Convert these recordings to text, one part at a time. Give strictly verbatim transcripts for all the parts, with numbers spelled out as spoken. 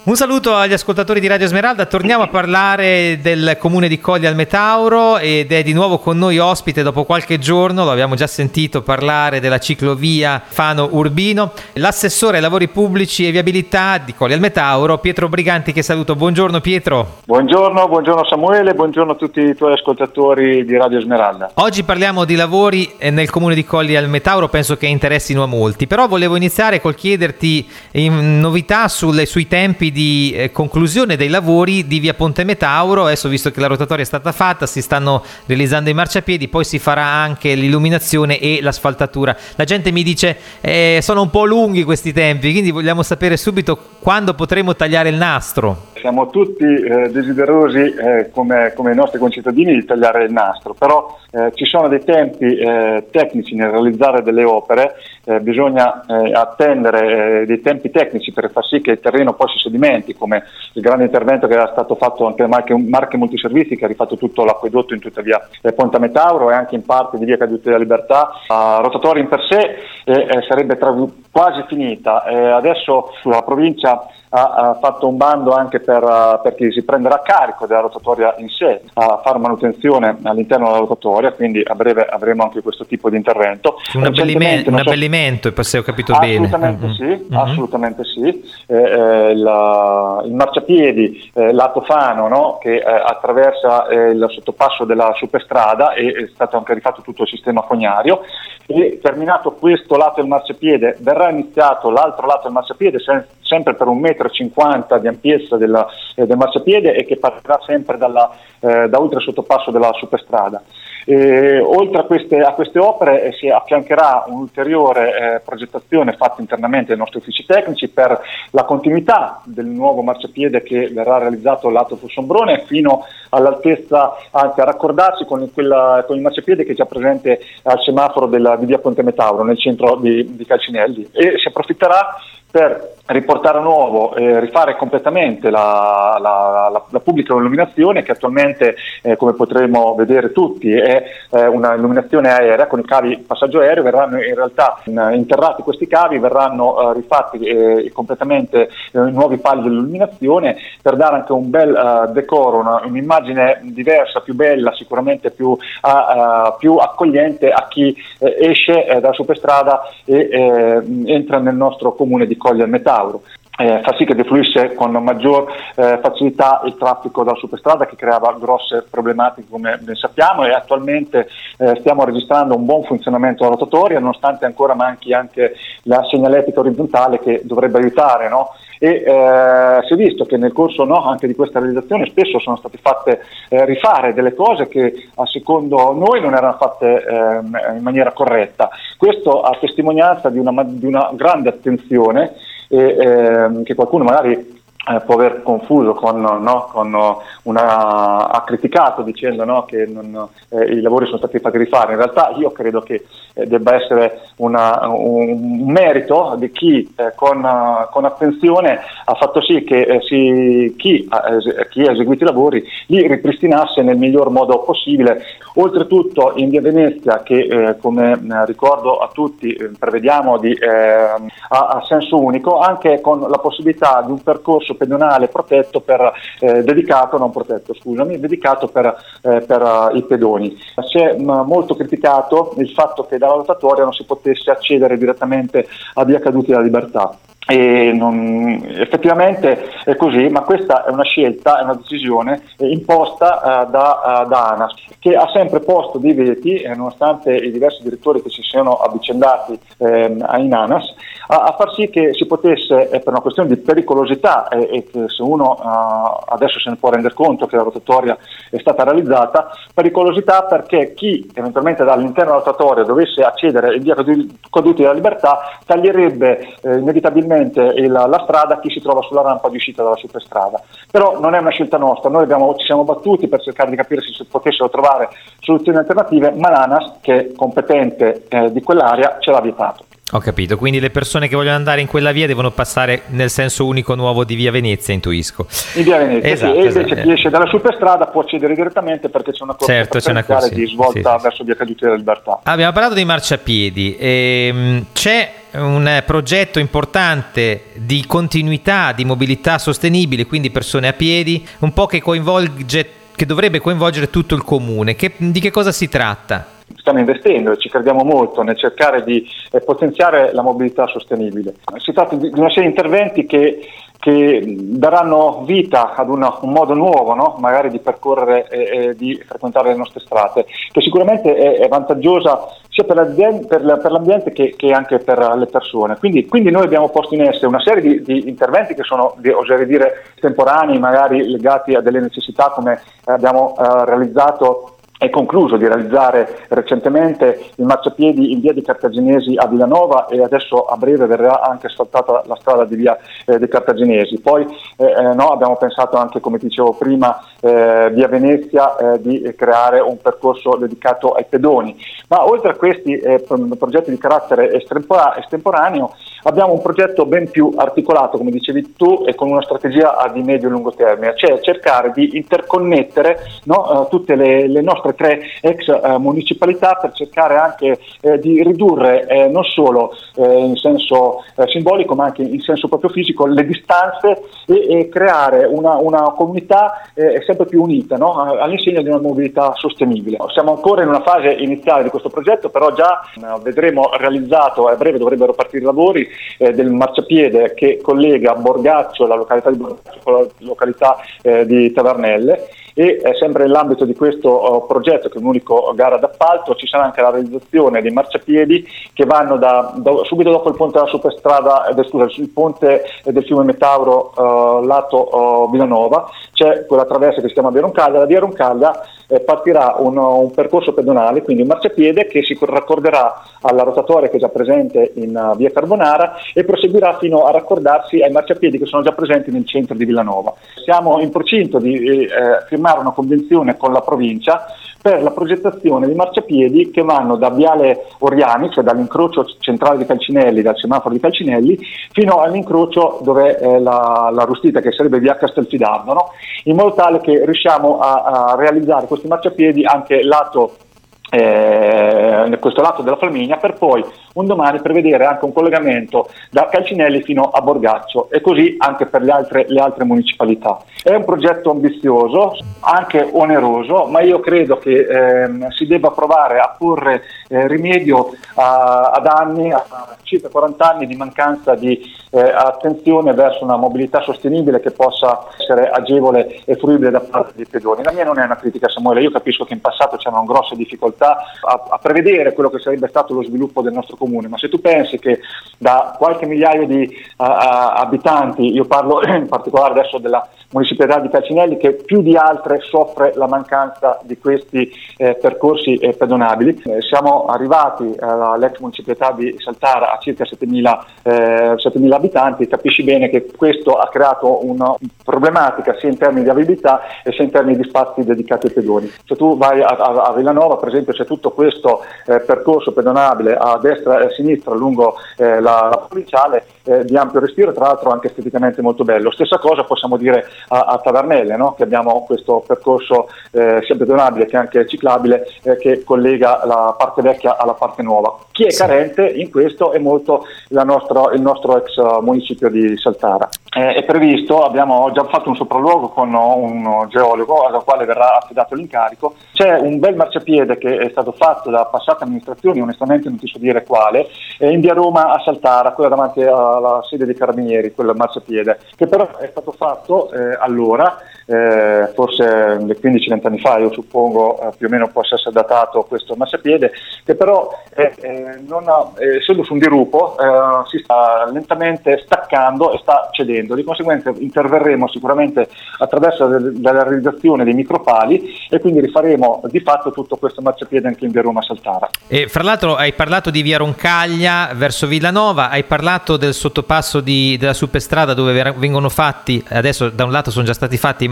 Un saluto agli ascoltatori di Radio Smeralda, torniamo a parlare del comune di Colli al Metauro ed è di nuovo con noi ospite dopo qualche giorno, lo abbiamo già sentito parlare della ciclovia Fano Urbino, l'assessore ai lavori pubblici e viabilità di Colli al Metauro, Pietro Briganti, che saluto. Buongiorno Pietro. Buongiorno, buongiorno Samuele, buongiorno a tutti i tuoi ascoltatori di Radio Smeralda. Oggi parliamo di lavori nel comune di Colli al Metauro, penso che interessino a molti, però volevo iniziare col chiederti in novità sulle, sui tempi di eh, conclusione dei lavori di via Ponte Metauro. Adesso, visto che la rotatoria è stata fatta, si stanno realizzando i marciapiedi, poi si farà anche l'illuminazione e l'asfaltatura. La gente mi dice eh, sono un po' lunghi questi tempi, quindi vogliamo sapere subito quando potremo tagliare il nastro. Siamo tutti eh, desiderosi eh, come, come i nostri concittadini di tagliare il nastro, però eh, ci sono dei tempi eh, tecnici nel realizzare delle opere, eh, bisogna eh, attendere eh, dei tempi tecnici per far sì che il terreno poi si sedimenti, come il grande intervento che era stato fatto anche da Marche, Marche Multiservizi, che ha rifatto tutto l'acquedotto in tutta via eh, Ponte Metauro e anche in parte di via Caduti della Libertà. La rotatoria in per sé eh, eh, sarebbe tra, quasi finita, eh, adesso la provincia ha, ha fatto un bando anche per, uh, per chi si prenderà carico della rotatoria in sé a fare manutenzione all'interno della rotatoria, quindi a breve avremo anche questo tipo di intervento. Un abbellimento, un so... abbellimento, se ho capito assolutamente bene. Sì, mm-hmm. Assolutamente sì, eh, eh, la, il marciapiedi eh, lato Fano, no, che eh, attraversa eh, il sottopasso della superstrada, e è stato anche rifatto tutto il sistema fognario, e terminato questo lato del marciapiede verrà iniziato l'altro lato del marciapiede, sem- sempre per un metro e cinquanta di ampiezza della, eh, del marciapiede, e che partirà sempre dalla, eh, da oltre il sottopasso della superstrada. E, oltre a queste, a queste opere eh, si affiancherà un'ulteriore eh, progettazione fatta internamente dai nostri uffici tecnici per la continuità del nuovo marciapiede che verrà realizzato lato Fossombrone fino all'altezza, anzi a raccordarsi con, quella, con il marciapiede che è già presente al semaforo della, di via Ponte Metauro nel centro di, di Calcinelli, e si approfitterà per riportare a nuovo e eh, rifare completamente la, la, la, la pubblica illuminazione, che attualmente, eh, come potremo vedere tutti, è eh, una illuminazione aerea con i cavi passaggio aereo. Verranno in realtà in, interrati questi cavi, verranno eh, rifatti eh, completamente eh, nuovi pali dell'illuminazione, per dare anche un bel uh, decoro, una, un'immagine diversa, più bella, sicuramente più, uh, uh, più accogliente a chi eh, esce eh, dalla superstrada e eh, entra nel nostro comune di Colli al Metauro. Eh, fa sì che defluisse con maggior eh, facilità il traffico dalla superstrada, che creava grosse problematiche, come ben sappiamo, e attualmente eh, stiamo registrando un buon funzionamento della rotatoria, nonostante ancora manchi anche la segnaletica orizzontale che dovrebbe aiutare, no? E eh, si è visto che nel corso no, anche di questa realizzazione spesso sono state fatte eh, rifare delle cose che a secondo noi non erano fatte eh, in maniera corretta. Questo a testimonianza di una, di una grande attenzione e, eh, che qualcuno magari Eh, può aver confuso con, no, con una, ha criticato dicendo no, che non, eh, i lavori sono stati fatti rifare. In realtà io credo che eh, debba essere una, un merito di chi eh, con, uh, con attenzione ha fatto sì che eh, si, chi, eh, chi ha eseguito i lavori li ripristinasse nel miglior modo possibile. Oltretutto in via Venezia, che eh, come eh, ricordo a tutti eh, prevediamo di, eh, a, a senso unico, anche con la possibilità di un percorso pedonale protetto per, eh, dedicato, non protetto scusami, dedicato per, eh, per uh, i pedoni. Si è m- molto criticato il fatto che dalla rotatoria non si potesse accedere direttamente a via Caduti della Libertà. E non, effettivamente è così, ma questa è una scelta, è una decisione eh, imposta uh, da, uh, da ANAS, che ha sempre posto dei veti, eh, nonostante i diversi direttori che si siano avvicendati eh, in ANAS, a, a far sì che si potesse, eh, per una questione di pericolosità, eh, e che se uno uh, adesso se ne può rendere conto che la rotatoria è stata realizzata, pericolosità perché chi eventualmente dall'interno della rotatoria dovesse accedere in via Caduti della Libertà taglierebbe eh, inevitabilmente Il, la strada a chi si trova sulla rampa di uscita dalla superstrada. Però non è una scelta nostra, noi abbiamo, ci siamo battuti per cercare di capire se si potessero trovare soluzioni alternative, ma l'ANAS, che è competente eh, di quell'area, ce l'ha vietato. Ho capito, quindi le persone che vogliono andare in quella via devono passare nel senso unico nuovo di Via Venezia, intuisco. In Via Venezia, esatto, sì. E invece esatto. chi esce dalla superstrada può accedere direttamente perché c'è una corsia certo, c'è una corsia di svolta sì, sì, verso Via Caduti della Libertà. Abbiamo parlato dei marciapiedi, ehm, c'è un progetto importante di continuità, di mobilità sostenibile, quindi persone a piedi, un po' che coinvolge, che dovrebbe coinvolgere tutto il comune. Che, di che cosa si tratta? Stiamo investendo e ci crediamo molto nel cercare di eh, potenziare la mobilità sostenibile. Si tratta di, di una serie di interventi che, che daranno vita ad una, un modo nuovo, no? Magari di percorrere e, e di frequentare le nostre strade, che sicuramente è, è vantaggiosa sia per l'ambiente, per la, per l'ambiente che, che anche per le persone. Quindi, quindi noi abbiamo posto in essere una serie di, di interventi che sono, di, oserei dire, temporanei, magari legati a delle necessità, come abbiamo eh, realizzato è concluso di realizzare recentemente il marciapiedi in via di Cartaginesi a Villanova, e adesso a breve verrà anche asfaltata la strada di via eh, dei Cartaginesi. Poi eh, no, abbiamo pensato anche, come dicevo prima, eh, via Venezia, eh, di creare un percorso dedicato ai pedoni. Ma oltre a questi eh, progetti di carattere estempora- estemporaneo abbiamo un progetto ben più articolato, come dicevi tu, e con una strategia di medio e lungo termine, cioè cercare di interconnettere, no, eh, tutte le, le nostre tre ex eh, municipalità, per cercare anche eh, di ridurre eh, non solo eh, in senso eh, simbolico ma anche in senso proprio fisico le distanze e, e creare una, una comunità eh, sempre più unita, no? All'insegna di una mobilità sostenibile. Siamo ancora in una fase iniziale di questo progetto, però già eh, vedremo realizzato, a breve dovrebbero partire i lavori eh, del marciapiede che collega Borgaccio, la località di Borgaccio, con la località eh, di Tavernelle. E eh, sempre nell'ambito di questo uh, progetto, che è un'unico gara d'appalto, ci sarà anche la realizzazione dei marciapiedi che vanno da, da subito dopo il ponte della superstrada, eh, scusa, sul ponte eh, del fiume Metauro uh, lato uh, Villanova. C'è quella traversa che si chiama Via Roncaglia. Da Via Roncaglia eh, partirà un, un percorso pedonale, quindi un marciapiede che si raccorderà alla rotatoria che è già presente in uh, Via Carbonara e proseguirà fino a raccordarsi ai marciapiedi che sono già presenti nel centro di Villanova. Siamo in procinto di eh, firmare una convenzione con la provincia per la progettazione di marciapiedi che vanno da Viale Oriani, cioè dall'incrocio centrale di Calcinelli, dal semaforo di Calcinelli, fino all'incrocio dove è la, la Rustita, che sarebbe via Castelfidardo, no? In modo tale che riusciamo a, a realizzare questi marciapiedi anche lato Eh, questo lato della Flaminia, per poi un domani prevedere anche un collegamento da Calcinelli fino a Borgaccio, e così anche per le altre, le altre municipalità. È un progetto ambizioso, anche oneroso, ma io credo che ehm, si debba provare a porre eh, rimedio a, ad anni, a circa quaranta anni di mancanza di eh, attenzione verso una mobilità sostenibile che possa essere agevole e fruibile da parte dei pedoni. La mia non è una critica, Samuele, io capisco che in passato c'erano grosse difficoltà A, a prevedere quello che sarebbe stato lo sviluppo del nostro comune, ma se tu pensi che da qualche migliaio di uh, uh, abitanti, io parlo in particolare adesso della municipalità di Calcinelli, che più di altre soffre la mancanza di questi eh, percorsi eh, pedonabili, eh, siamo arrivati eh, all'ex municipalità di Saltara a circa settemila abitanti, capisci bene che questo ha creato una problematica sia in termini di viabilità e sia in termini di spazi dedicati ai pedoni. Se tu vai a, a, a Villanova, per esempio, c'è tutto questo eh, percorso pedonabile a destra e a sinistra lungo eh, la, la provinciale eh, di ampio respiro, tra l'altro anche esteticamente molto bello. Stessa cosa possiamo dire a, a Tavernelle, no? Che abbiamo questo percorso eh, sia pedonabile che anche ciclabile eh, che collega la parte vecchia alla parte nuova. Chi è carente in questo è molto la nostra, il nostro ex municipio di Saltara. Eh, è previsto, abbiamo già fatto un sopralluogo con un geologo al quale verrà affidato l'incarico. C'è un bel marciapiede che è stato fatto da passate amministrazioni, onestamente non ti so dire quale, eh, in via Roma a Saltara, quella davanti alla sede dei Carabinieri, quel marciapiede, che però è stato fatto eh, allora, eh, forse quindici venti anni fa, io suppongo eh, più o meno possa essere datato questo marciapiede, che però eh, eh, non ha, eh, essendo su un dirupo eh, si sta lentamente staccando e sta cedendo. Di conseguenza interverremo sicuramente attraverso la realizzazione dei micropali e quindi rifaremo di fatto tutto questo marciapiede anche in via Roma Saltara. E fra l'altro hai parlato di via Roncaglia verso Villanova, hai parlato del sottopasso di, della superstrada dove vengono fatti, adesso da un lato sono già stati fatti i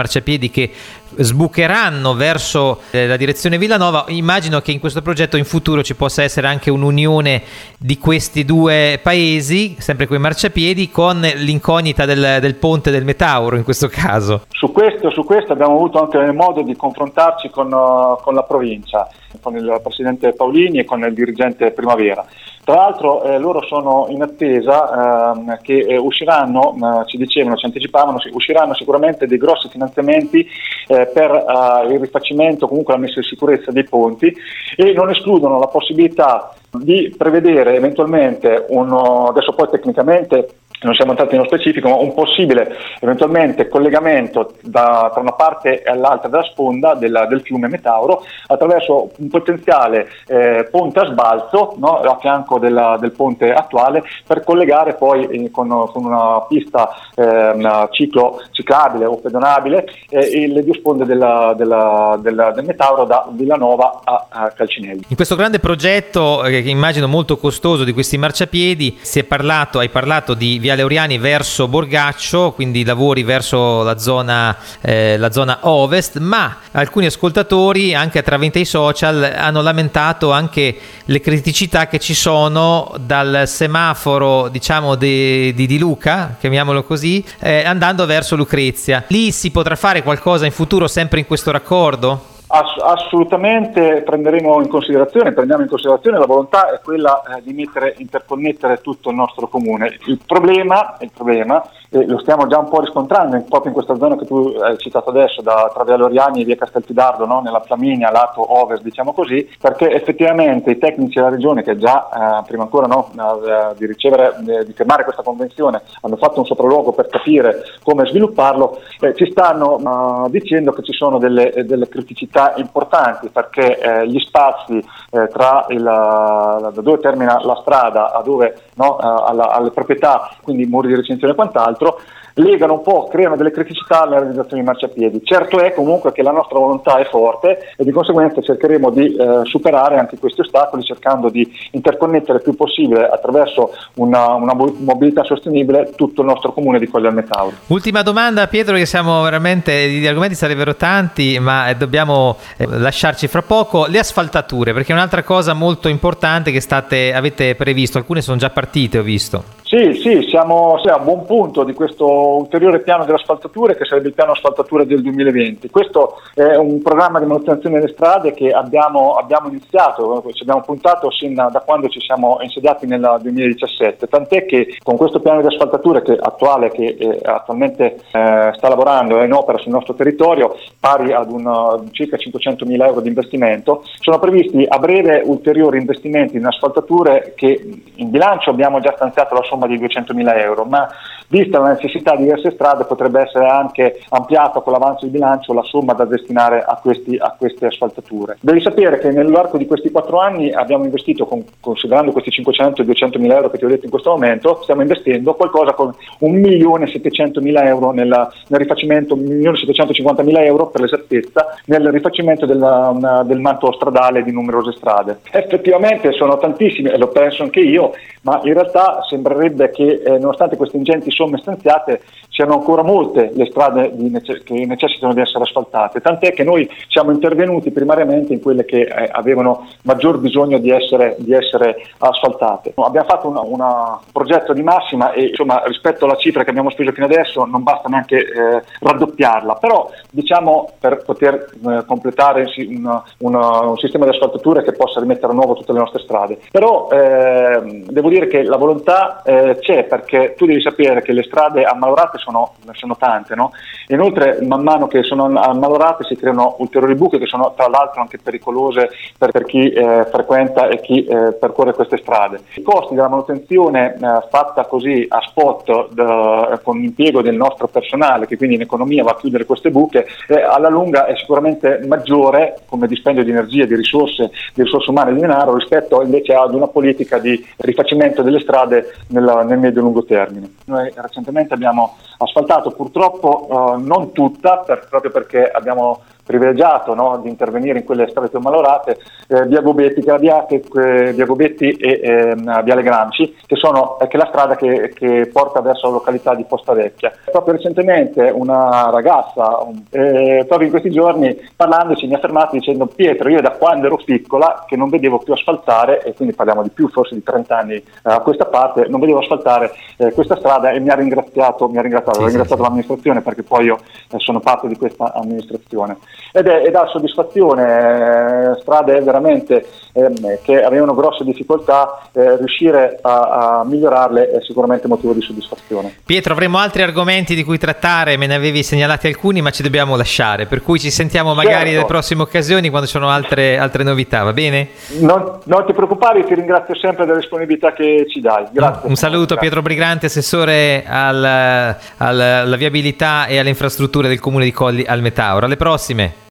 marciapiedi che sbucheranno verso eh, la direzione Villanova. Immagino che in questo progetto in futuro ci possa essere anche un'unione di questi due paesi, sempre quei marciapiedi, con l'incognita del, del ponte del Metauro in questo caso. Su questo, su questo abbiamo avuto anche modo di confrontarci con, uh, con la provincia, con il presidente Paolini e con il dirigente Primavera. Tra l'altro eh, loro sono in attesa eh, che eh, usciranno, eh, ci dicevano, ci anticipavano, usciranno sicuramente dei grossi finanziamenti eh, per eh, il rifacimento, comunque la messa in sicurezza dei ponti, e non escludono la possibilità di prevedere eventualmente uno, adesso poi tecnicamente non siamo entrati nello specifico, ma un possibile eventualmente collegamento da, tra una parte e l'altra della sponda della, del fiume Metauro attraverso un potenziale eh, ponte a sbalzo, no, a fianco della, del ponte attuale, per collegare poi eh, con, con una pista eh, una ciclo ciclabile o pedonabile eh, le due sponde della, della, della, del Metauro da Villanova a, a Calcinelli. In questo grande progetto, eh, che immagino molto costoso, di questi marciapiedi, si è parlato, hai parlato di Via Leuriani verso Borgaccio, quindi lavori verso la zona, eh, la zona ovest, ma alcuni ascoltatori anche tramite i social hanno lamentato anche le criticità che ci sono dal semaforo, diciamo, di, di, di Luca, chiamiamolo così, eh, andando verso Lucrezia. Lì si potrà fare qualcosa in futuro sempre in questo raccordo? Ass- assolutamente prenderemo in considerazione, prendiamo in considerazione la volontà è quella eh, di mettere, interconnettere tutto il nostro comune. Il problema, il problema eh, lo stiamo già un po' riscontrando in, proprio in questa zona che tu hai citato adesso, da, tra Via Leuriani e Via Castelfidardo, no? Nella Flaminia, lato ovest, diciamo così, perché effettivamente i tecnici della regione, che già eh, prima ancora no, eh, di ricevere, eh, di firmare questa convenzione, hanno fatto un sopralluogo per capire come svilupparlo, eh, ci stanno eh, dicendo che ci sono delle, delle criticità importanti, perché eh, gli spazi eh, tra il, da dove termina la strada a dove no, alla, alle proprietà, quindi muri di recinzione e quant'altro, legano un po', creano delle criticità alla realizzazione di marciapiedi. Certo è comunque che la nostra volontà è forte e di conseguenza cercheremo di eh, superare anche questi ostacoli, cercando di interconnettere il più possibile attraverso una, una mobilità sostenibile tutto il nostro comune di Colli al Metauro. Ultima domanda, Pietro, che siamo veramente, gli argomenti sarebbero tanti, ma dobbiamo eh, lasciarci fra poco. Le asfaltature, perché è un'altra cosa molto importante che state, avete previsto, alcune sono già partite, ho visto. Sì, sì, siamo, siamo a buon punto di questo ulteriore piano delle asfaltature, che sarebbe il piano asfaltature del duemilaventi. Questo è un programma di manutenzione delle strade che abbiamo, abbiamo iniziato, ci abbiamo puntato sin da quando ci siamo insediati nel duemiladiciassette, tant'è che con questo piano di asfaltature che attuale, che eh, attualmente eh, sta lavorando, è in opera sul nostro territorio, pari ad un, uh, circa cinquecentomila euro di investimento, sono previsti a breve ulteriori investimenti in asfaltature che in bilancio abbiamo già stanziato la somma di duecentomila euro, ma vista la necessità di diverse strade potrebbe essere anche ampliata con l'avanzo di bilancio la somma da destinare a, questi, a queste asfaltature. Devi sapere che nell'arco di questi quattro anni abbiamo investito, con, considerando questi cinquecento e duecentomila euro che ti ho detto in questo momento, stiamo investendo qualcosa con un milione settecentomila euro nella, nel rifacimento, un milione settecentocinquantamila euro per l'esattezza, nel rifacimento della, una, del manto stradale di numerose strade. Effettivamente sono tantissime, e lo penso anche io, ma in realtà sembrerebbe che eh, nonostante queste ingenti somme stanziate siano ancora molte le strade di nece- che necessitano di essere asfaltate, tant'è che noi siamo intervenuti primariamente in quelle che eh, avevano maggior bisogno di essere, di essere asfaltate. Abbiamo fatto un una progetto di massima e insomma rispetto alla cifra che abbiamo speso fino adesso non basta neanche eh, raddoppiarla, però diciamo per poter eh, completare una, una, un sistema di asfaltature che possa rimettere a nuovo tutte le nostre strade. Però eh, devo dire che la volontà eh, c'è, perché tu devi sapere che le strade ammalaurate sono, sono tante, no? Inoltre man mano che sono ammalaurate si creano ulteriori buche che sono tra l'altro anche pericolose per, per chi eh, frequenta e chi eh, percorre queste strade. I costi della manutenzione eh, fatta così a spot da, con l'impiego del nostro personale, che quindi in economia va a chiudere queste buche, eh, alla lunga è sicuramente maggiore come dispendio di energia, di risorse, di risorse umane e di denaro rispetto invece ad una politica di rifacimento delle strade nella, nel medio-lungo termine. Noi recentemente abbiamo asfaltato purtroppo uh, non tutta, per, proprio perché abbiamo privilegiato, no, di intervenire in quelle strade più malorate, eh, via Gobetti, via, eh, via Gobetti e eh, Viale Gramsci, che sono eh, che è la strada che, che porta verso la località di Posta Vecchia. Proprio recentemente una ragazza, eh, proprio in questi giorni, parlandoci, mi ha fermato dicendo: Pietro, io da quando ero piccola che non vedevo più asfaltare, e quindi parliamo di più, forse di trenta anni eh, a questa parte, non vedevo asfaltare eh, questa strada, e mi ha ringraziato, mi ha ringraziato, sì, ho ringraziato sì, l'amministrazione, perché poi io eh, sono parte di questa amministrazione. Ed è, è da soddisfazione, eh, strade veramente eh, che avevano grosse difficoltà, eh, riuscire a, a migliorarle è sicuramente motivo di soddisfazione. Pietro, avremo altri argomenti di cui trattare, me ne avevi segnalati alcuni, ma ci dobbiamo lasciare, per cui ci sentiamo magari certo. nelle prossime occasioni quando ci sono altre, altre novità, va bene? Non, non ti preoccupare, ti ringrazio sempre della disponibilità che ci dai. Grazie. Un saluto. Grazie. Pietro Briganti, assessore al, al, alla viabilità e alle infrastrutture del Comune di Colli al Metauro. Alle prossime.